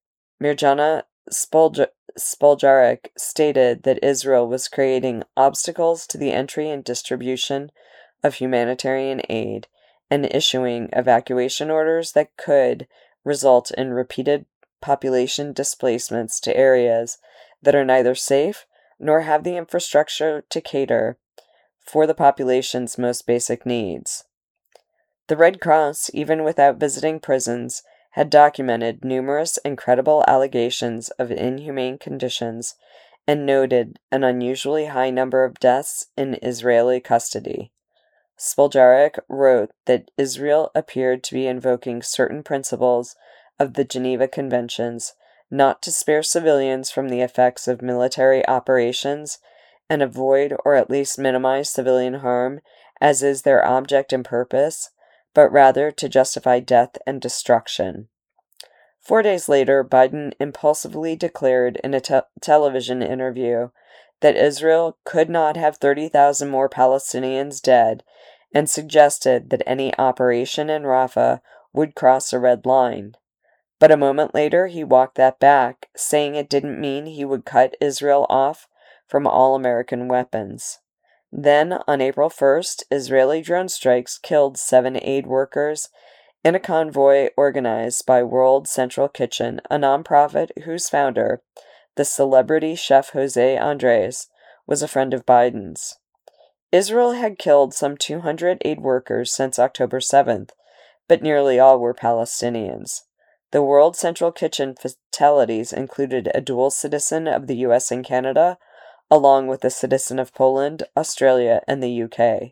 Mirjana Spolj- Spoljarek stated that Israel was creating obstacles to the entry and distribution of humanitarian aid and issuing evacuation orders that could result in repeated population displacements to areas that are neither safe nor have the infrastructure to cater for the population's most basic needs. The Red Cross, even without visiting prisons, had documented numerous and credible allegations of inhumane conditions and noted an unusually high number of deaths in Israeli custody. Spoljarek wrote that Israel appeared to be invoking certain principles of the Geneva Conventions not to spare civilians from the effects of military operations and avoid or at least minimize civilian harm, as is their object and purpose, but rather to justify death and destruction. Four days later, Biden impulsively declared in a te- television interview that Israel could not have thirty thousand more Palestinians dead and suggested that any operation in Rafah would cross a red line. But a moment later, he walked that back, saying it didn't mean he would cut Israel off from all American weapons. Then, on April first, Israeli drone strikes killed seven aid workers in a convoy organized by World Central Kitchen, a nonprofit whose founder, the celebrity chef Jose Andres, was a friend of Biden's. Israel had killed some two hundred aid workers since October seventh, but nearly all were Palestinians. The World Central Kitchen fatalities included a dual citizen of the U S and Canada, along with a citizen of Poland, Australia, and the U K.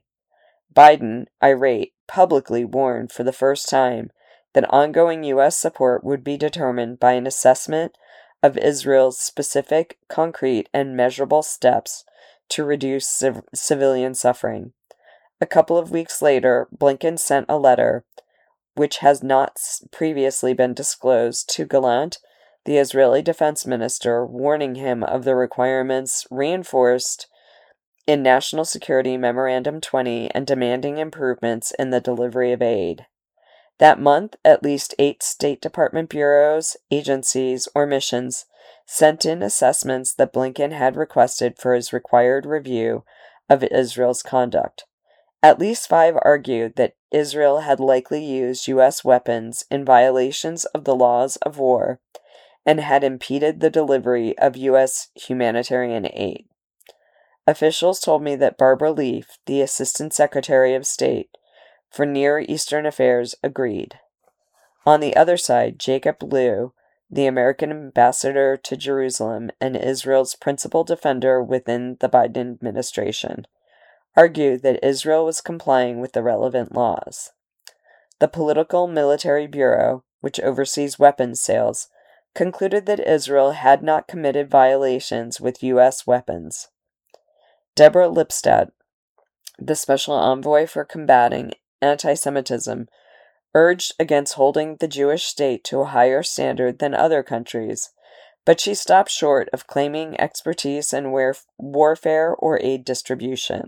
Biden, irate, publicly warned for the first time that ongoing U S support would be determined by an assessment of Israel's specific, concrete, and measurable steps to reduce civ- civilian suffering. A couple of weeks later, Blinken sent a letter, which has not previously been disclosed, to Gallant, the Israeli defense minister, warning him of the requirements reinforced in National Security Memorandum twenty and demanding improvements in the delivery of aid. That month, at least eight State Department bureaus, agencies, or missions sent in assessments that Blinken had requested for his required review of Israel's conduct. At least five argued that Israel had likely used U S weapons in violations of the laws of war and had impeded the delivery of U S humanitarian aid. Officials told me that Barbara Leaf, the Assistant Secretary of State for Near Eastern Affairs, agreed. On the other side, Jacob Lew, the American ambassador to Jerusalem and Israel's principal defender within the Biden administration, argued that Israel was complying with the relevant laws. The Political Military Bureau, which oversees weapons sales, concluded that Israel had not committed violations with U S weapons. Deborah Lipstadt, the special envoy for combating anti-Semitism, urged against holding the Jewish state to a higher standard than other countries, but she stopped short of claiming expertise in warfare or aid distribution.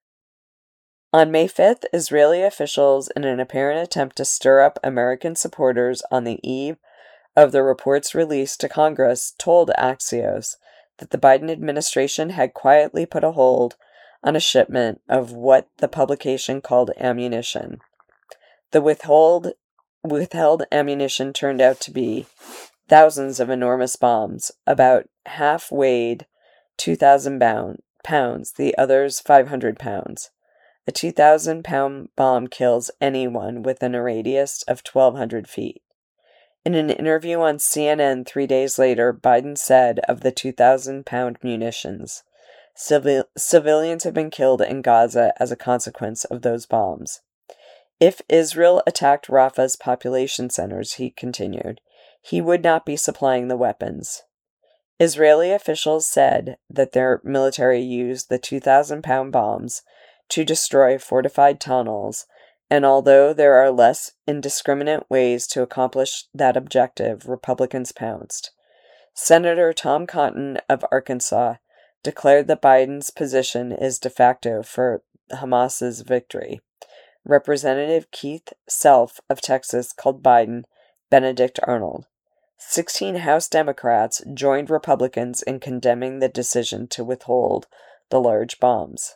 On May fifth, Israeli officials, in an apparent attempt to stir up American supporters on the eve of the report's release to Congress, told Axios that the Biden administration had quietly put a hold on a shipment of what the publication called ammunition. The withhold, withheld ammunition turned out to be thousands of enormous bombs, about half weighed two thousand pounds, the others five hundred pounds. A two thousand pound bomb kills anyone within a radius of twelve hundred feet. In an interview on C N N three days later, Biden said of the two thousand pound munitions, Civil- civilians have been killed in Gaza as a consequence of those bombs. If Israel attacked Rafah's population centers, he continued, he would not be supplying the weapons. Israeli officials said that their military used the two thousand pound bombs to destroy fortified tunnels, and although there are less indiscriminate ways to accomplish that objective, Republicans pounced. Senator Tom Cotton of Arkansas declared that Biden's position is de facto for Hamas's victory. Representative Keith Self of Texas called Biden Benedict Arnold. Sixteen House Democrats joined Republicans in condemning the decision to withhold the large bombs.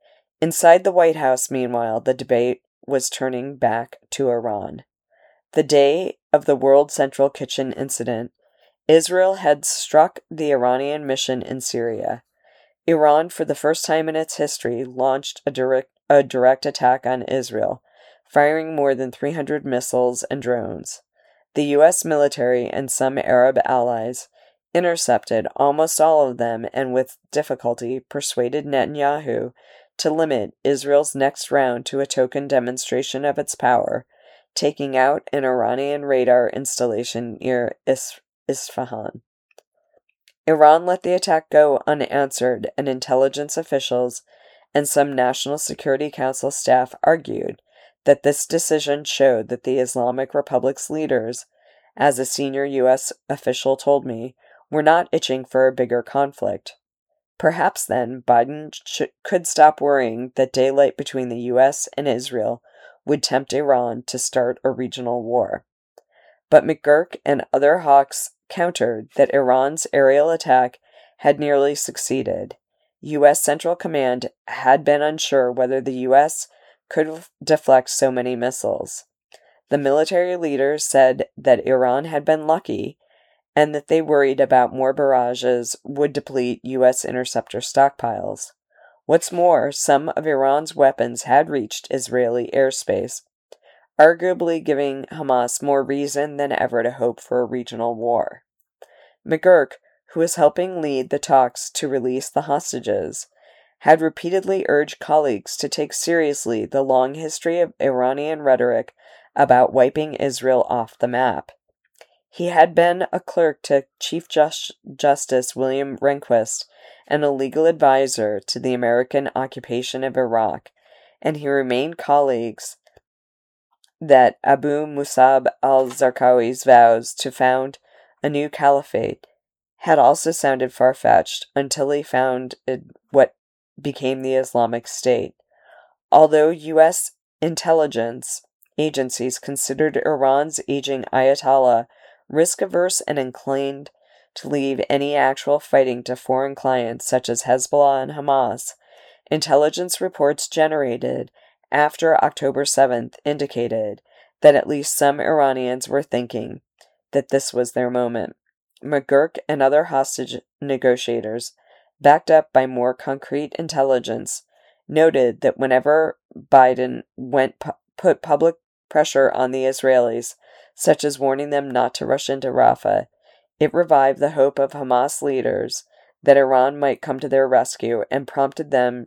Inside the White House, meanwhile, the debate was turning back to Iran. The day of the World Central Kitchen incident, Israel had struck the Iranian mission in Syria. Iran, for the first time in its history, launched a direct, a direct attack on Israel, firing more than three hundred missiles and drones. The U S military and some Arab allies intercepted almost all of them and with difficulty persuaded Netanyahu to limit Israel's next round to a token demonstration of its power, taking out an Iranian radar installation near Is- Isfahan. Iran let the attack go unanswered, and intelligence officials and some National Security Council staff argued that this decision showed that the Islamic Republic's leaders, as a senior U S official told me, were not itching for a bigger conflict. Perhaps then Biden sh- could stop worrying that daylight between the U S and Israel would tempt Iran to start a regional war. But McGurk and other hawks countered that Iran's aerial attack had nearly succeeded. U S Central Command had been unsure whether the U S could deflect so many missiles. The military leaders said that Iran had been lucky and that they worried about more barrages would deplete U S interceptor stockpiles. What's more, some of Iran's weapons had reached Israeli airspace, arguably giving Hamas more reason than ever to hope for a regional war. McGurk, who was helping lead the talks to release the hostages, had repeatedly urged colleagues to take seriously the long history of Iranian rhetoric about wiping Israel off the map. He had been a clerk to Chief Just- Justice William Rehnquist and a legal advisor to the American occupation of Iraq, and he remained colleagues that Abu Musab al-Zarqawi's vows to found a new caliphate had also sounded far-fetched until he founded what became the Islamic State. Although U S intelligence agencies considered Iran's aging Ayatollah risk-averse and inclined to leave any actual fighting to foreign clients such as Hezbollah and Hamas, intelligence reports generated after October seventh indicated that at least some Iranians were thinking that this was their moment. McGurk and other hostage negotiators, backed up by more concrete intelligence, noted that whenever Biden went pu- put public pressure on the Israelis, such as warning them not to rush into Rafah, it revived the hope of Hamas leaders that Iran might come to their rescue and prompted them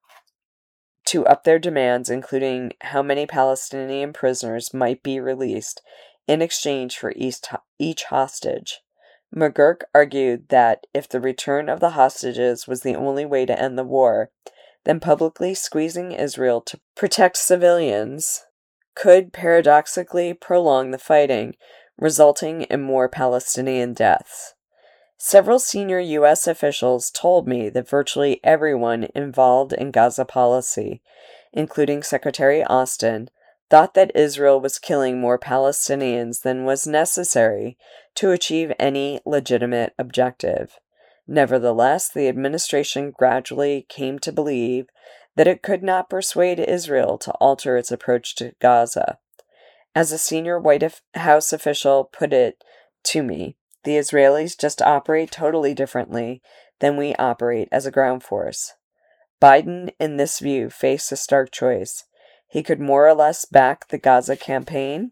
to up their demands, including how many Palestinian prisoners might be released in exchange for each hostage. McGurk argued that if the return of the hostages was the only way to end the war, then publicly squeezing Israel to protect civilians could paradoxically prolong the fighting, resulting in more Palestinian deaths. Several senior U S officials told me that virtually everyone involved in Gaza policy, including Secretary Austin, thought that Israel was killing more Palestinians than was necessary to achieve any legitimate objective. Nevertheless, the administration gradually came to believe that it could not persuade Israel to alter its approach to Gaza. As a senior White House official put it to me, the Israelis just operate totally differently than we operate as a ground force. Biden, in this view, faced a stark choice. He could more or less back the Gaza campaign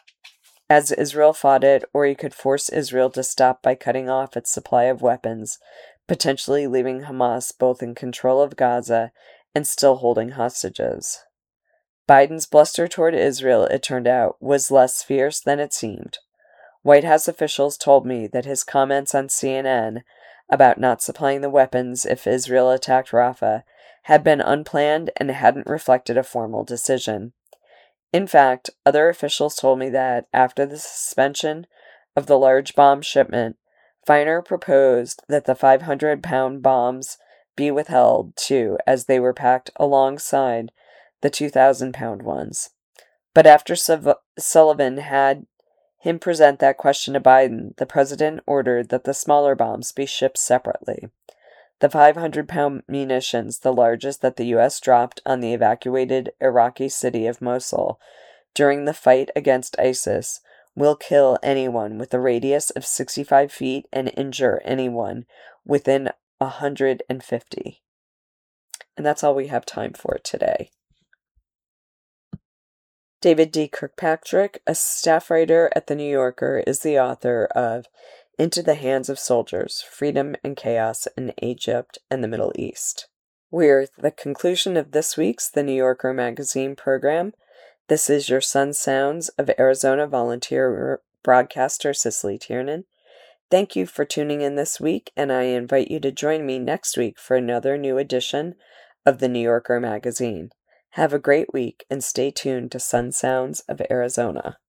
as Israel fought it, or he could force Israel to stop by cutting off its supply of weapons, potentially leaving Hamas both in control of Gaza and still holding hostages. Biden's bluster toward Israel, it turned out, was less fierce than it seemed. White House officials told me that his comments on C N N about not supplying the weapons if Israel attacked Rafah had been unplanned and hadn't reflected a formal decision. In fact, other officials told me that after the suspension of the large bomb shipment, Feiner proposed that the five hundred pound bombs be withheld too, as they were packed alongside the two thousand pound ones. But after Suv- Sullivan had him present that question to Biden, the president ordered that the smaller bombs be shipped separately. The five hundred pound munitions, the largest that the U S dropped on the evacuated Iraqi city of Mosul during the fight against ISIS, will kill anyone with a radius of sixty-five feet and injure anyone within one hundred fifty. And that's all we have time for today. David D. Kirkpatrick, a staff writer at The New Yorker, is the author of Into the Hands of Soldiers, Freedom and Chaos in Egypt and the Middle East. We're at the conclusion of this week's The New Yorker magazine program. This is your Sun Sounds of Arizona volunteer broadcaster Cicely Tiernan. Thank you for tuning in this week, and I invite you to join me next week for another new edition of The New Yorker magazine. Have a great week and stay tuned to Sun Sounds of Arizona.